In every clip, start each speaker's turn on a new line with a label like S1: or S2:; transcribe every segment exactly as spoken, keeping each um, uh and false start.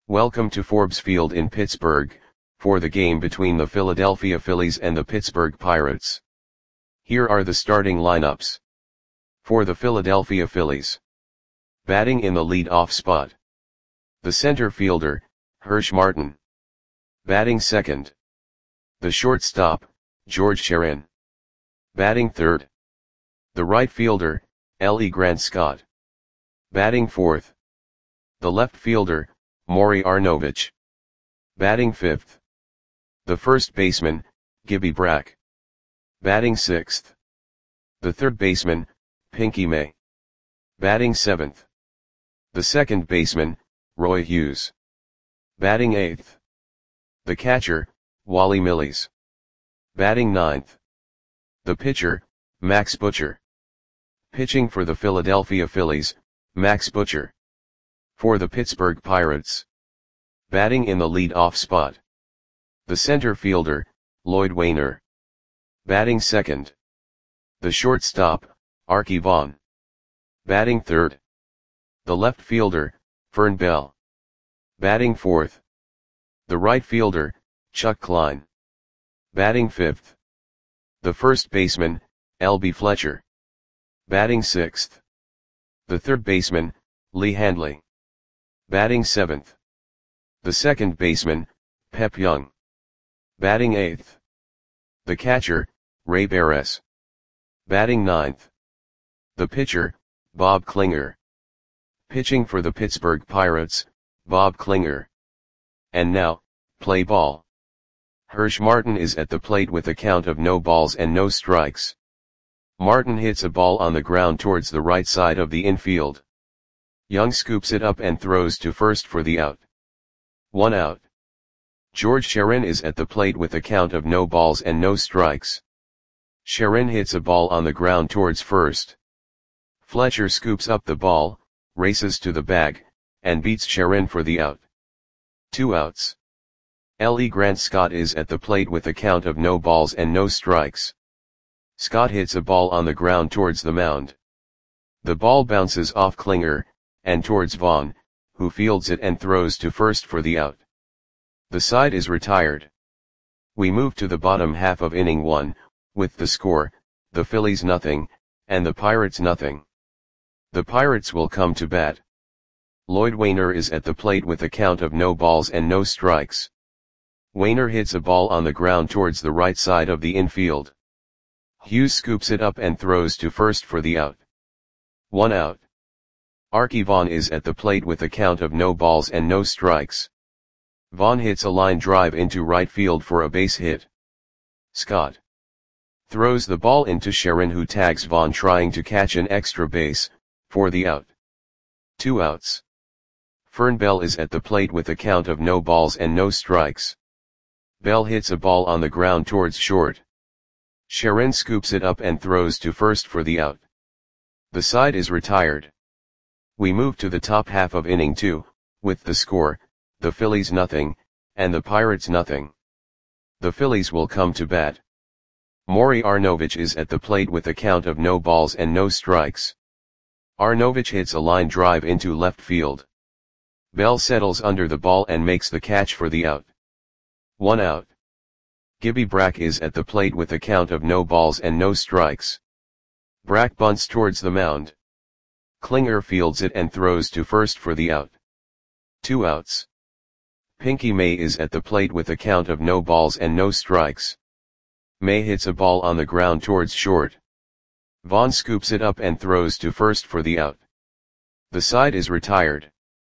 S1: Welcome to Forbes Field in Pittsburgh, for the game between the Philadelphia Phillies and the Pittsburgh Pirates. Here are the starting lineups. For the Philadelphia Phillies. Batting in the lead-off spot. The center fielder, Hirsch Martin. Batting second. The shortstop, George Sherin. Batting third. The right fielder, L E Grant Scott. Batting fourth. The left fielder, Maury Arnovich. Batting fifth. The first baseman, Gibby Brack. Batting sixth. The third baseman, Pinky May. Batting seventh. The second baseman, Roy Hughes. Batting eighth. The catcher, Wally Milles. Batting ninth. The pitcher, Max Butcher. Pitching for the Philadelphia Phillies, Max Butcher. For the Pittsburgh Pirates. Batting in the lead-off spot. The center fielder, Lloyd Wainer. Batting second. The shortstop, Arky Vaughan. Batting third. The left fielder, Fern Bell. Batting fourth. The right fielder, Chuck Klein. Batting fifth. The first baseman, L B Fletcher. Batting sixth. The third baseman, Lee Handley. Batting seventh. The second baseman, Pep Young. Batting eighth. The catcher, Ray Barres. Batting ninth. The pitcher, Bob Klinger. Pitching for the Pittsburgh Pirates, Bob Klinger. And now, play ball. Hirsch Martin is at the plate with a count of no balls and no strikes. Martin hits a ball on the ground towards the right side of the infield. Young scoops it up and throws to first for the out. One out. George Sherin is at the plate with a count of no balls and no strikes. Sherin hits a ball on the ground towards first. Fletcher scoops up the ball, races to the bag, and beats Sherin for the out. Two outs. L E Grant Scott is at the plate with a count of no balls and no strikes. Scott hits a ball on the ground towards the mound. The ball bounces off Klinger, and towards Vaughan, who fields it and throws to first for the out. The side is retired. We move to the bottom half of inning one, with the score, the Phillies nothing, and the Pirates nothing. The Pirates will come to bat. Lloyd Wainer is at the plate with a count of no balls and no strikes. Wainer hits a ball on the ground towards the right side of the infield. Hughes scoops it up and throws to first for the out. One out. Arky Vaughan is at the plate with a count of no balls and no strikes. Vaughan hits a line drive into right field for a base hit. Scott throws the ball into Sherin, who tags Vaughan trying to catch an extra base, for the out. Two outs. Fern Bell is at the plate with a count of no balls and no strikes. Bell hits a ball on the ground towards short. Sherin scoops it up and throws to first for the out. The side is retired. We move to the top half of inning two, with the score, the Phillies nothing, and the Pirates nothing. The Phillies will come to bat. Maury Arnovich is at the plate with a count of no balls and no strikes. Arnovich hits a line drive into left field. Bell settles under the ball and makes the catch for the out. One out. Gibby Brack is at the plate with a count of no balls and no strikes. Brack bunts towards the mound. Klinger fields it and throws to first for the out. Two outs. Pinky May is at the plate with a count of no balls and no strikes. May hits a ball on the ground towards short. Vaughan scoops it up and throws to first for the out. The side is retired.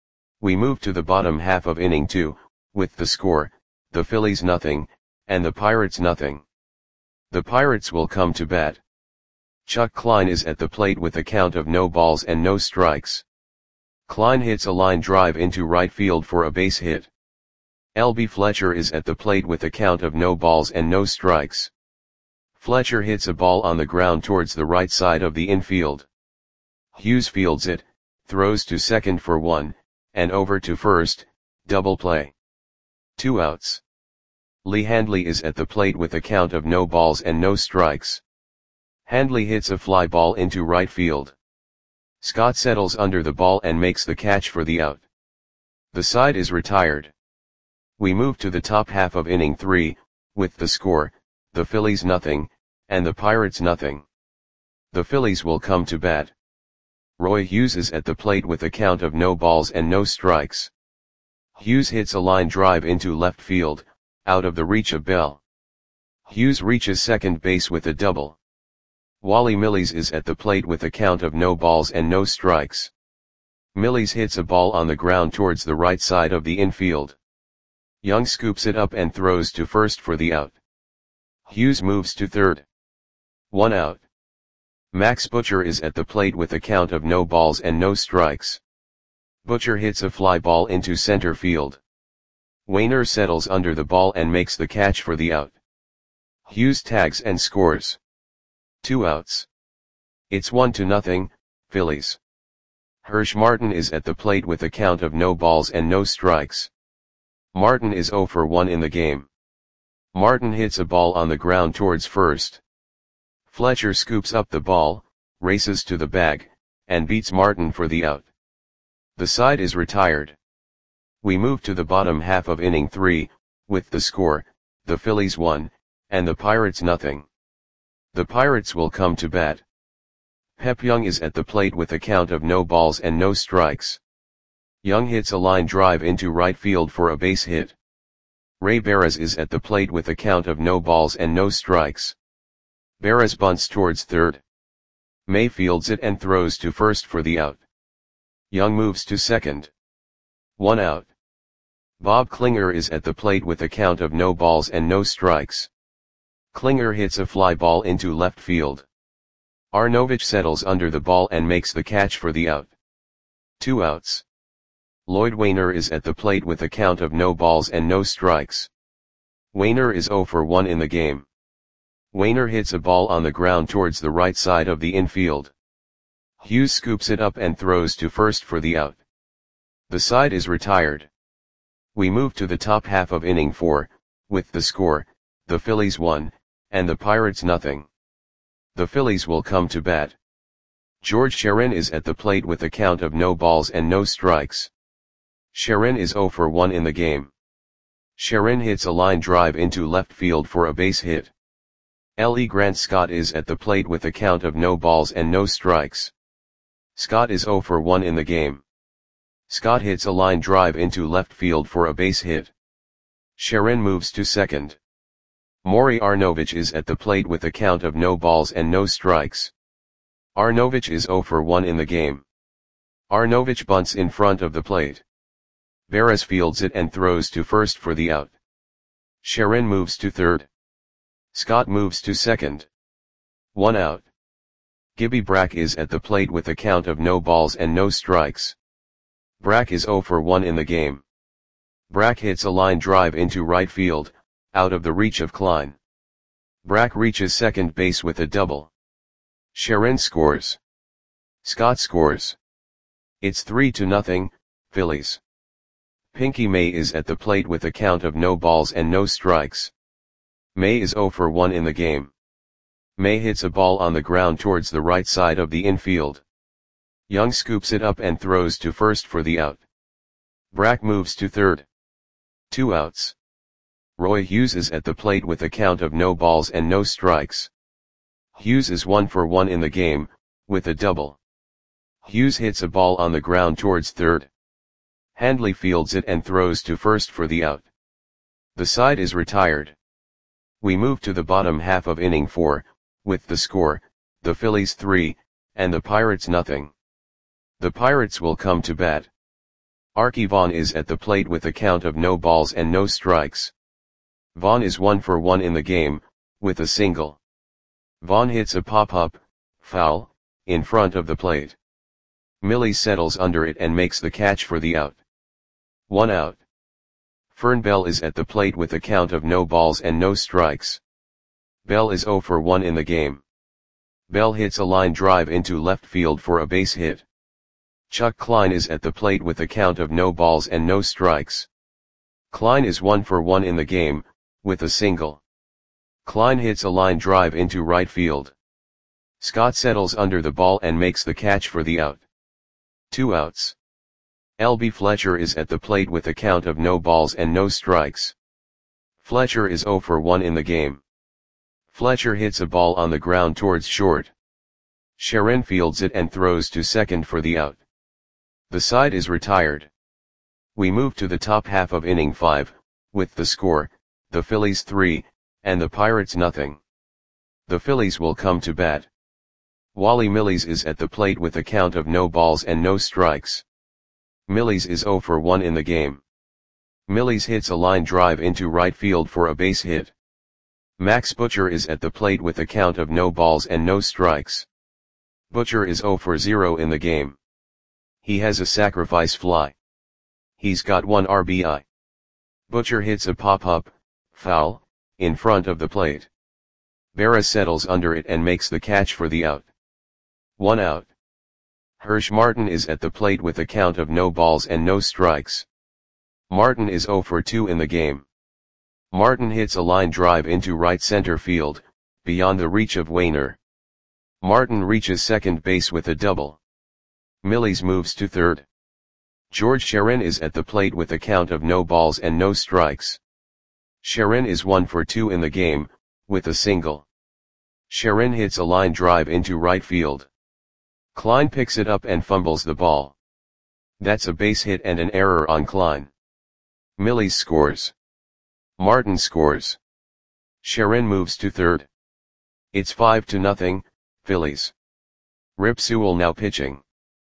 S1: We move to the bottom half of inning two, with the score, the Phillies nothing, and the Pirates nothing. The Pirates will come to bat. Chuck Klein is at the plate with a count of no balls and no strikes. Klein hits a line drive into right field for a base hit. L B Fletcher is at the plate with a count of no balls and no strikes. Fletcher hits a ball on the ground towards the right side of the infield. Hughes fields it, throws to second for one, and over to first, double play. Two outs. Lee Handley is at the plate with a count of no balls and no strikes. Handley hits a fly ball into right field. Scott settles under the ball and makes the catch for the out. The side is retired. We move to the top half of inning three, with the score, the Phillies nothing, and the Pirates nothing. The Phillies will come to bat. Roy Hughes is at the plate with a count of no balls and no strikes. Hughes hits a line drive into left field, out of the reach of Bell. Hughes reaches second base with a double. Wally Milles is at the plate with a count of no balls and no strikes. Milles hits a ball on the ground towards the right side of the infield. Young scoops it up and throws to first for the out. Hughes moves to third. One out. Max Butcher is at the plate with a count of no balls and no strikes. Butcher hits a fly ball into center field. Wainer settles under the ball and makes the catch for the out. Hughes tags and scores. Two outs. It's one to nothing, Phillies. Hirsch Martin is at the plate with a count of no balls and no strikes. Martin is oh for one in the game. Martin hits a ball on the ground towards first. Fletcher scoops up the ball, races to the bag, and beats Martin for the out. The side is retired. We move to the bottom half of inning three, with the score, the Phillies one, and the Pirates nothing. The Pirates will come to bat. Pep Young is at the plate with a count of no balls and no strikes. Young hits a line drive into right field for a base hit. Ray Barras is at the plate with a count of no balls and no strikes. Barras bunts towards third. May fields it and throws to first for the out. Young moves to second. One out. Bob Klinger is at the plate with a count of no balls and no strikes. Klinger hits a fly ball into left field. Arnovich settles under the ball and makes the catch for the out. Two outs. Lloyd Wainer is at the plate with a count of no balls and no strikes. Wainer is oh for one in the game. Wainer hits a ball on the ground towards the right side of the infield. Hughes scoops it up and throws to first for the out. The side is retired. We move to the top half of inning four, with the score, the Phillies one, and the Pirates nothing. The Phillies will come to bat. George Sharon is at the plate with a count of no balls and no strikes. Sharon is oh for one in the game. Sharon hits a line drive into left field for a base hit. L E Grant Scott is at the plate with a count of no balls and no strikes. Scott is oh for one in the game. Scott hits a line drive into left field for a base hit. Sharon moves to second. Maury Arnovich is at the plate with a count of no balls and no strikes. Arnovich is oh for one in the game. Arnovich bunts in front of the plate. Barras fields it and throws to first for the out. Sharon moves to third. Scott moves to second. One out. Gibby Brack is at the plate with a count of no balls and no strikes. Brack is oh for one in the game. Brack hits a line drive into right field, out of the reach of Klein. Brack reaches second base with a double. Sharon scores. Scott scores. It's three to nothing, Phillies. Pinky May is at the plate with a count of no balls and no strikes. May is oh for one in the game. May hits a ball on the ground towards the right side of the infield. Young scoops it up and throws to first for the out. Brack moves to third. Two outs. Roy Hughes is at the plate with a count of no balls and no strikes. Hughes is one for one in the game, with a double. Hughes hits a ball on the ground towards third. Handley fields it and throws to first for the out. The side is retired. We move to the bottom half of inning four, with the score, the Phillies three, and the Pirates nothing. The Pirates will come to bat. Archie Vaughn is at the plate with a count of no balls and no strikes. Vaughn is one for one in the game, with a single. Vaughn hits a pop-up, foul, in front of the plate. Millie settles under it and makes the catch for the out. One out. Fern Bell is at the plate with a count of no balls and no strikes. Bell is oh for one in the game. Bell hits a line drive into left field for a base hit. Chuck Klein is at the plate with a count of no balls and no strikes. Klein is one for one in the game, with a single. Klein hits a line drive into right field. Scott settles under the ball and makes the catch for the out. Two outs. L B Fletcher is at the plate with a count of no balls and no strikes. Fletcher is zero for one in the game. Fletcher hits a ball on the ground towards short. Sharon fields it and throws to second for the out. The side is retired. We move to the top half of inning five, with the score, the Phillies three, and the Pirates nothing. The Phillies will come to bat. Wally Milles is at the plate with a count of no balls and no strikes. Milles is zero for one in the game. Milles hits a line drive into right field for a base hit. Max Butcher is at the plate with a count of no balls and no strikes. Butcher is zero for zero in the game. He has a sacrifice fly. He's got one R B I. Butcher hits a pop-up, foul, in front of the plate. Berra settles under it and makes the catch for the out. One out. Hirsch Martin is at the plate with a count of no balls and no strikes. Martin is zero for two in the game. Martin hits a line drive into right center field, beyond the reach of Wainer. Martin reaches second base with a double. Milles moves to third. George Sharon is at the plate with a count of no balls and no strikes. Sharon is one for two in the game, with a single. Sharon hits a line drive into right field. Klein picks it up and fumbles the ball. That's a base hit and an error on Klein. Milles scores. Martin scores. Sharon moves to third. It's five to nothing, Phillies. Rip Sewell now pitching.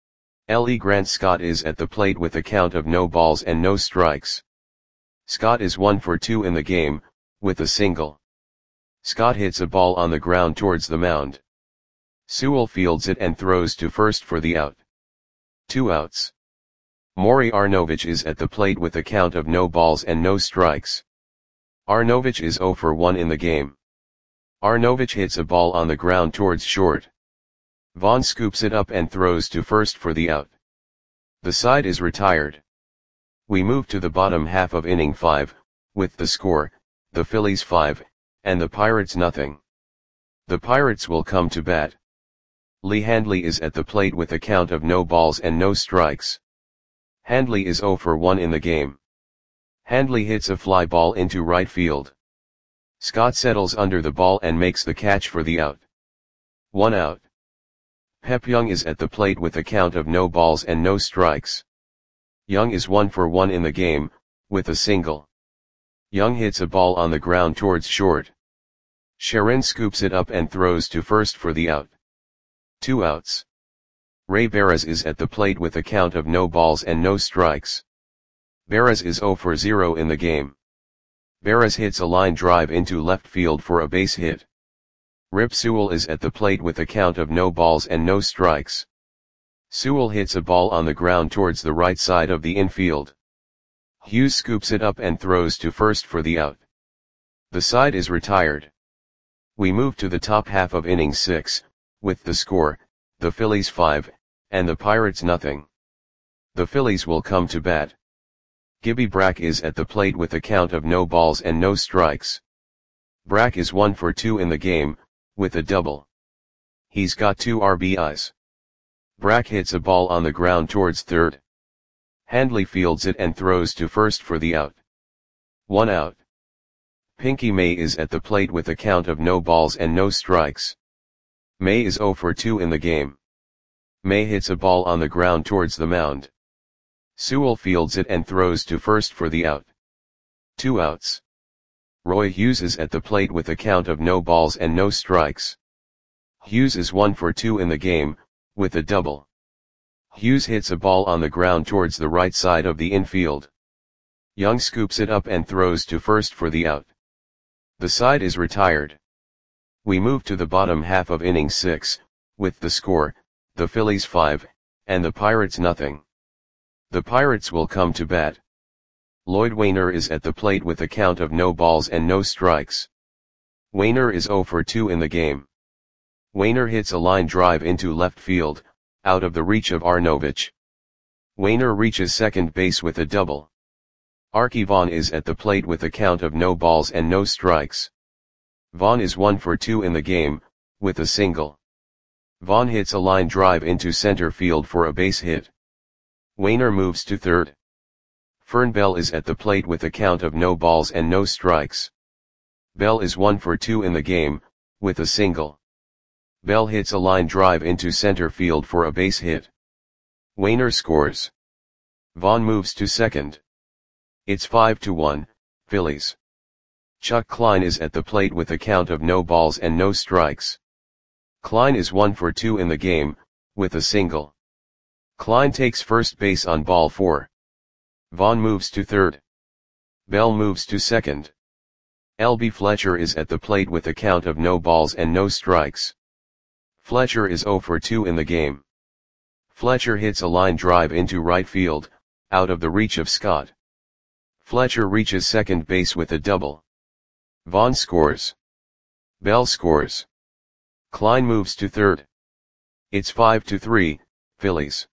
S1: L E Grant Scott is at the plate with a count of no balls and no strikes. Scott is one for two in the game, with a single. Scott hits a ball on the ground towards the mound. Sewell fields it and throws to first for the out. Two outs. Maury Arnovich is at the plate with a count of no balls and no strikes. Arnovich is zero for one in the game. Arnovich hits a ball on the ground towards short. Vaughn scoops it up and throws to first for the out. The side is retired. We move to the bottom half of inning five, with the score, the Phillies five, and the Pirates nothing. The Pirates will come to bat. Lee Handley is at the plate with a count of no balls and no strikes. Handley is zero for one in the game. Handley hits a fly ball into right field. Scott settles under the ball and makes the catch for the out. One out. Pep Young is at the plate with a count of no balls and no strikes. Young is one for one in the game, with a single. Young hits a ball on the ground towards short. Sharon scoops it up and throws to first for the out. Two outs. Ray Barras is at the plate with a count of no balls and no strikes. Barras is zero for zero in the game. Barras hits a line drive into left field for a base hit. Rip Sewell is at the plate with a count of no balls and no strikes. Sewell hits a ball on the ground towards the right side of the infield. Hughes scoops it up and throws to first for the out. The side is retired. We move to the top half of inning six, with the score, the Phillies five, and the Pirates nothing. The Phillies will come to bat. Gibby Brack is at the plate with a count of no balls and no strikes. Brack is one for two in the game, with a double. He's got two R B Is. Brack hits a ball on the ground towards third. Handley fields it and throws to first for the out. One out. Pinky May is at the plate with a count of no balls and no strikes. May is zero for two in the game. May hits a ball on the ground towards the mound. Sewell fields it and throws to first for the out. Two outs. Roy Hughes is at the plate with a count of no balls and no strikes. Hughes is one for two in the game, with a double. Hughes hits a ball on the ground towards the right side of the infield. Young scoops it up and throws to first for the out. The side is retired. We move to the bottom half of inning six, with the score, the Phillies five, and the Pirates nothing. The Pirates will come to bat. Lloyd Wainer is at the plate with a count of no balls and no strikes. Wainer is zero for two in the game. Wainer hits a line drive into left field, out of the reach of Arnovich. Wainer reaches second base with a double. Archie Vaughn is at the plate with a count of no balls and no strikes. Vaughn is one for two in the game, with a single. Vaughn hits a line drive into center field for a base hit. Wainer moves to third. Fern Bell is at the plate with a count of no balls and no strikes. Bell is one for two in the game, with a single. Bell hits a line drive into center field for a base hit. Wainer scores. Vaughn moves to second. It's five to one, Phillies. Chuck Klein is at the plate with a count of no balls and no strikes. Klein is one for two in the game, with a single. Klein takes first base on ball four. Vaughn moves to third. Bell moves to second. L B Fletcher is at the plate with a count of no balls and no strikes. Fletcher is zero for two in the game. Fletcher hits a line drive into right field, out of the reach of Scott. Fletcher reaches second base with a double. Vaughn scores. Bell scores. Klein moves to third. It's five to three, Phillies.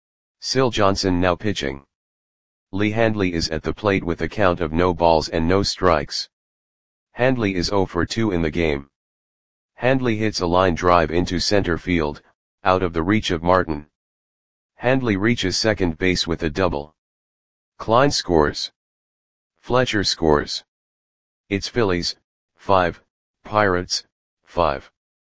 S1: Syl Johnson now pitching. Lee Handley is at the plate with a count of no balls and no strikes. Handley is zero for two in the game. Handley hits a line drive into center field, out of the reach of Martin. Handley reaches second base with a double. Klein scores. Fletcher scores. It's Phillies, five, Pirates, five.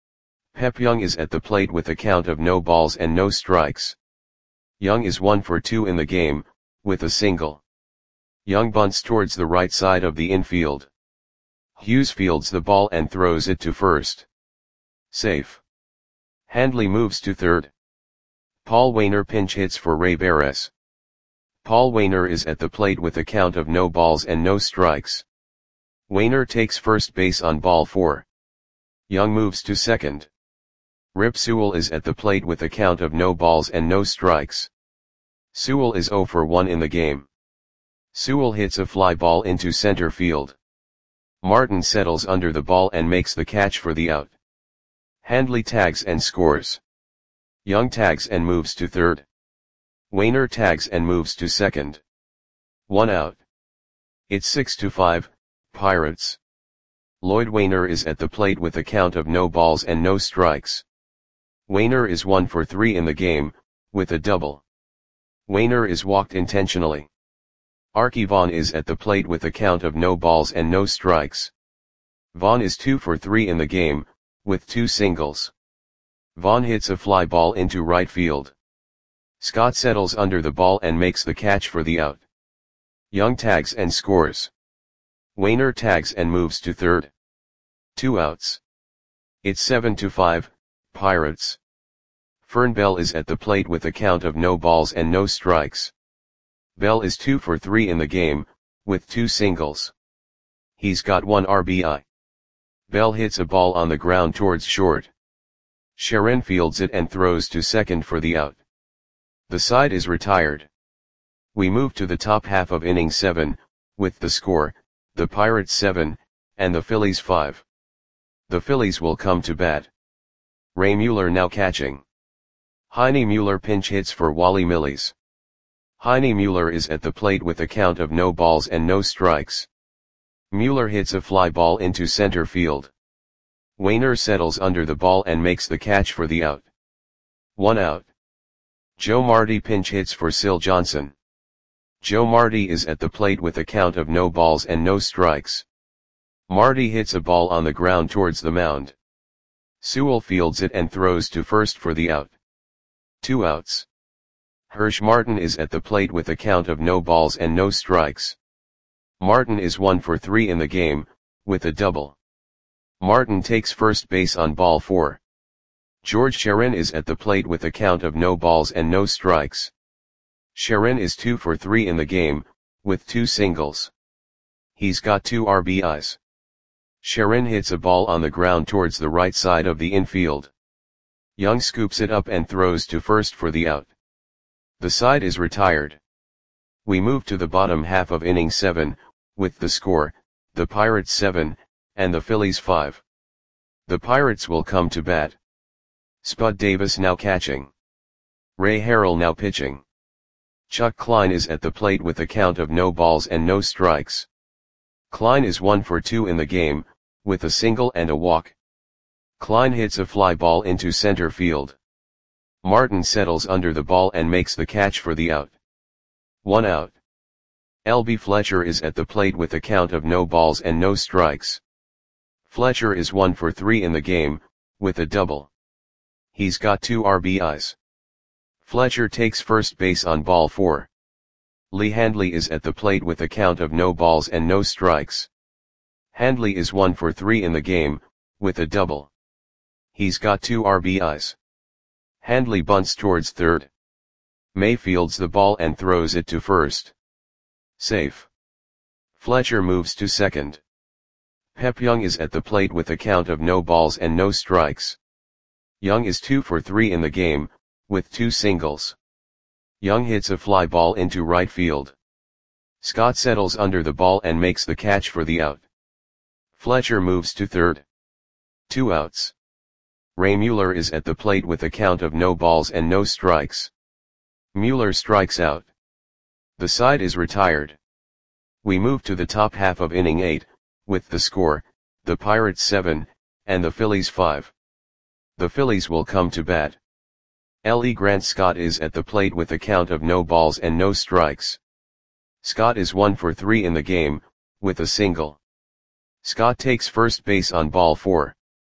S1: Pep Young is at the plate with a count of no balls and no strikes. Young is one for two in the game, with a single. Young bunts towards the right side of the infield. Hughes fields the ball and throws it to first. Safe. Handley moves to third. Paul Wainer pinch hits for Ray Barres. Paul Wainer is at the plate with a count of no balls and no strikes. Wainer takes first base on ball four. Young moves to second. Rip Sewell is at the plate with a count of no balls and no strikes. Sewell is zero for one in the game. Sewell hits a fly ball into center field. Martin settles under the ball and makes the catch for the out. Handley tags and scores. Young tags and moves to third. Wainer tags and moves to second. One out. It's six to five, Pirates. Lloyd Wainer is at the plate with a count of no balls and no strikes. Wainer is one for three in the game, with a double. Wainer is walked intentionally. Archie Vaughn is at the plate with a count of no balls and no strikes. Vaughn is two for three in the game, with two singles. Vaughn hits a fly ball into right field. Scott settles under the ball and makes the catch for the out. Young tags and scores. Wainer tags and moves to third. Two outs. It's seven to five, Pirates. Fern Bell is at the plate with a count of no balls and no strikes. Bell is two for three in the game, with two singles. He's got one R B I. Bell hits a ball on the ground towards short. Sharon fields it and throws to second for the out. The side is retired. We move to the top half of inning seven, with the score, the Pirates seven, and the Phillies five. The Phillies will come to bat. Ray Mueller now catching. Heine Mueller pinch hits for Wally Milles. Heine Mueller is at the plate with a count of no balls and no strikes. Mueller hits a fly ball into center field. Wainer settles under the ball and makes the catch for the out. One out. Joe Marty pinch hits for Syl Johnson. Joe Marty is at the plate with a count of no balls and no strikes. Marty hits a ball on the ground towards the mound. Sewell fields it and throws to first for the out. Two outs. Hirsch Martin is at the plate with a count of no balls and no strikes. Martin is one for three in the game, with a double. Martin takes first base on ball four. George Sharon is at the plate with a count of no balls and no strikes. Sharon is two for three in the game, with two singles. He's got two R B Is. Sharon hits a ball on the ground towards the right side of the infield. Young scoops it up and throws to first for the out. The side is retired. We move to the bottom half of inning seven, with the score, the Pirates seven, and the Phillies five. The Pirates will come to bat. Spud Davis now catching. Ray Harrell now pitching. Chuck Klein is at the plate with a count of no balls and no strikes. Klein is one for two in the game, with a single and a walk. Klein hits a fly ball into center field. Martin settles under the ball and makes the catch for the out. One out. L B Fletcher is at the plate with a count of no balls and no strikes. Fletcher is one for three in the game, with a double. He's got two R B Is. Fletcher takes first base on ball four. Lee Handley is at the plate with a count of no balls and no strikes. Handley is one for three in the game, with a double. He's got two R B Is. Handley bunts towards third. May fields the ball and throws it to first. Safe. Fletcher moves to second. Pep Young is at the plate with a count of no balls and no strikes. Young is two for three in the game, with two singles. Young hits a fly ball into right field. Scott settles under the ball and makes the catch for the out. Fletcher moves to third. Two outs. Ray Mueller is at the plate with a count of no balls and no strikes. Mueller strikes out. The side is retired. We move to the top half of inning eight, with the score, the Pirates seven, and the Phillies five. The Phillies will come to bat. L E Grant Scott is at the plate with a count of no balls and no strikes. Scott is one for three in the game, with a single. Scott takes first base on ball four.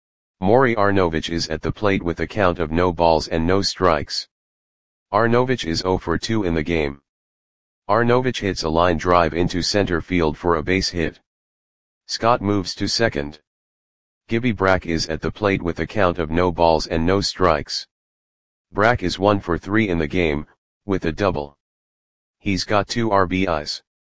S1: Maury Arnovich is at the plate with a count of no balls and no strikes. Arnovich is zero for two in the game. Arnovich hits a line drive into center field for a base hit. Scott moves to second. Gibby Brack is at the plate with a count of no balls and no strikes. Brack is one for three in the game, with a double. He's got two R B Is.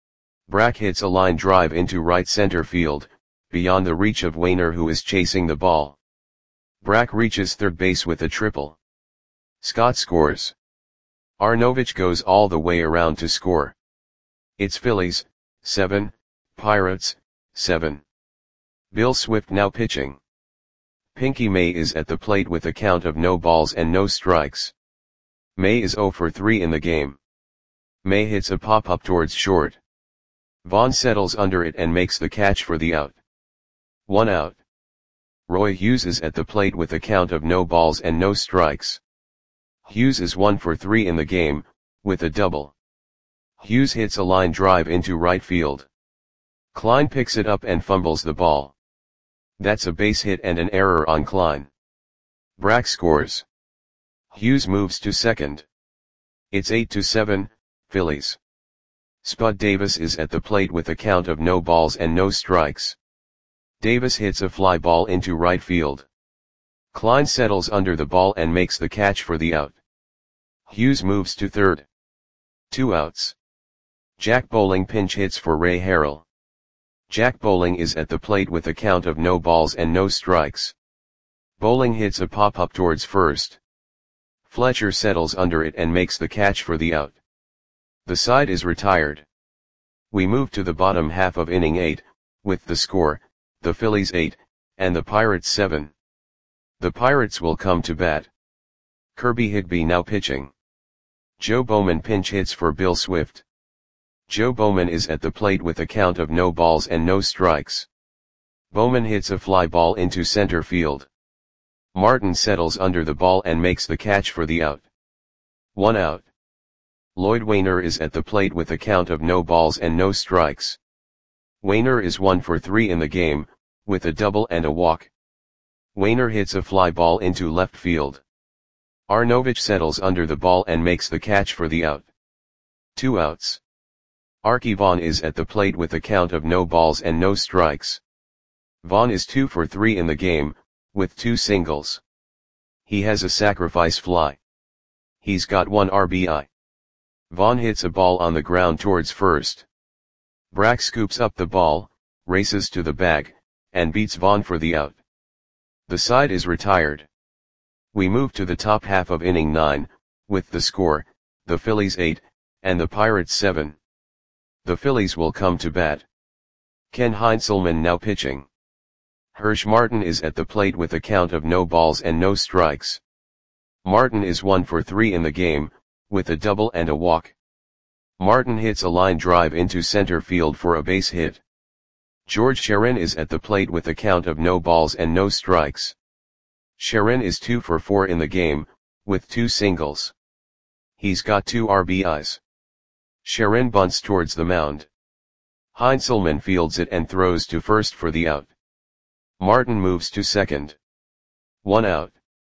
S1: Brack hits a line drive into right center field, beyond the reach of Wainer, who is chasing the ball. Brack reaches third base with a triple. Scott scores. Arnovich goes all the way around to score. It's Phillies, seven, Pirates, seven. Bill Swift now pitching. Pinky May is at the plate with a count of no balls and no strikes. May is zero for three in the game. May hits a pop-up towards short. Vaughn settles under it and makes the catch for the out. One out. Roy Hughes is at the plate with a count of no balls and no strikes. Hughes is one for three in the game, with a double. Hughes hits a line drive into right field. Klein picks it up and fumbles the ball. That's a base hit and an error on Klein. Brack scores. Hughes moves to second. It's eight to seven, Phillies. Spud Davis is at the plate with a count of no balls and no strikes. Davis hits a fly ball into right field. Klein settles under the ball and makes the catch for the out. Hughes moves to third. Two outs. Jack Bowling pinch hits for Ray Harrell. Jack Bowling is at the plate with a count of no balls and no strikes. Bowling hits a pop-up towards first. Fletcher settles under it and makes the catch for the out. The side is retired. We move to the bottom half of inning eight, with the score, the Phillies eight, and the Pirates seven. The Pirates will come to bat. Kirby Higbee now pitching. Joe Bowman pinch hits for Bill Swift. Joe Bowman is at the plate with a count of no balls and no strikes. Bowman hits a fly ball into center field. Martin settles under the ball and makes the catch for the out. One out. Lloyd Wainer is at the plate with a count of no balls and no strikes. Wainer is one for three in the game, with a double and a walk. Wainer hits a fly ball into left field. Arnovich settles under the ball and makes the catch for the out. Two outs. Arky Vaughan is at the plate with a count of no balls and no strikes. Vaughan is two for three in the game, with two singles. He has a sacrifice fly. He's got one R B I. Vaughan hits a ball on the ground towards first. Brack scoops up the ball, races to the bag, and beats Vaughan for the out. The side is retired. We move to the top half of inning nine, with the score, the Phillies eight, and the Pirates seven. The Phillies will come to bat. Ken Heinzelman now pitching. Hirsch Martin is at the plate with a count of no balls and no strikes. Martin is one for three in the game, with a double and a walk. Martin hits a line drive into center field for a base hit. George Sharon is at the plate with a count of no balls and no strikes. Sharon is two for four in the game, with two singles. He's got two R B Is. Sharon bunts towards the mound. Heinzelman fields it and throws to first for the out. Martin moves to second. One out.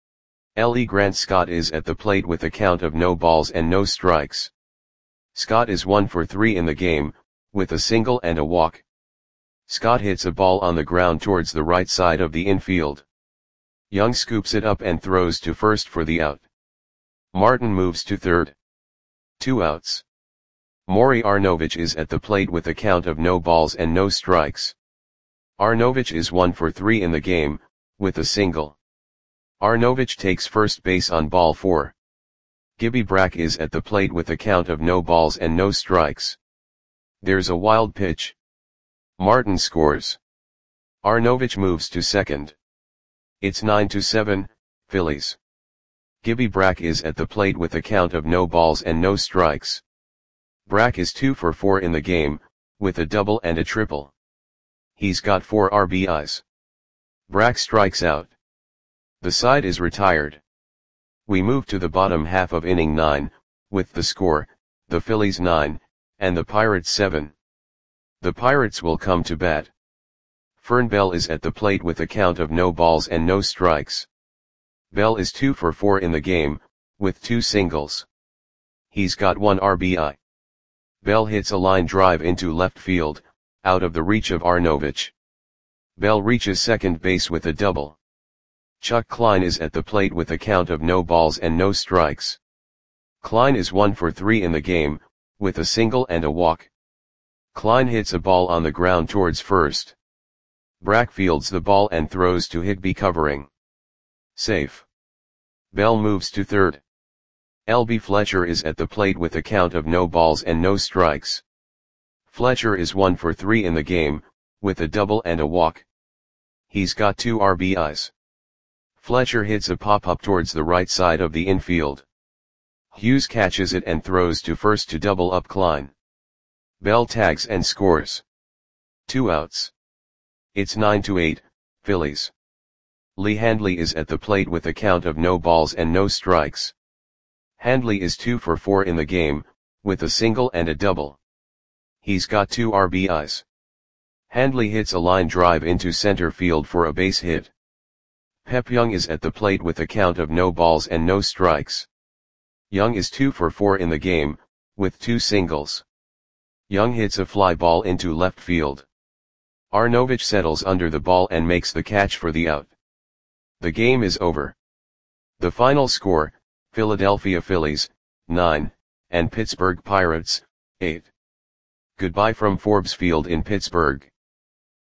S1: L E Grant Scott is at the plate with a count of no balls and no strikes. Scott is one for three in the game, with a single and a walk. Scott hits a ball on the ground towards the right side of the infield. Young scoops it up and throws to first for the out. Martin moves to third. Two outs. Maury Arnovich is at the plate with a count of no balls and no strikes. Arnovich is one for three in the game, with a single. Arnovich takes first base on ball four. Gibby Brack is at the plate with a count of no balls and no strikes. There's a wild pitch. Martin scores. Arnovich moves to second. It's nine to seven, Phillies. Gibby Brack is at the plate with a count of no balls and no strikes. Brack is two for four in the game, with a double and a triple. He's got four R B Is. Brack strikes out. The side is retired. We move to the bottom half of inning nine, with the score, the Phillies nine, and the Pirates seven. The Pirates will come to bat. Fern Bell is at the plate with a count of no balls and no strikes. Bell is two for four in the game, with two singles. He's got one R B I. Bell hits a line drive into left field, out of the reach of Arnovich. Bell reaches second base with a double. Chuck Klein is at the plate with a count of no balls and no strikes. Klein is one for three in the game, with a single and a walk. Klein hits a ball on the ground towards first. Brack fields the ball and throws to Higby covering. Safe. Bell moves to third. L B Fletcher is at the plate with a count of no balls and no strikes. Fletcher is one for three in the game, with a double and a walk. He's got two R B Is. Fletcher hits a pop-up towards the right side of the infield. Hughes catches it and throws to first to double up Klein. Bell tags and scores. Two outs. It's nine to eight, Phillies. Lee Handley is at the plate with a count of no balls and no strikes. Handley is two for four in the game, with a single and a double. He's got two R B Is. Handley hits a line drive into center field for a base hit. Pep Young is at the plate with a count of no balls and no strikes. Young is two for four in the game, with two singles. Young hits a fly ball into left field. Arnovich settles under the ball and makes the catch for the out. The game is over. The final score, Philadelphia Phillies, nine, and Pittsburgh Pirates, eight. Goodbye from Forbes Field in Pittsburgh.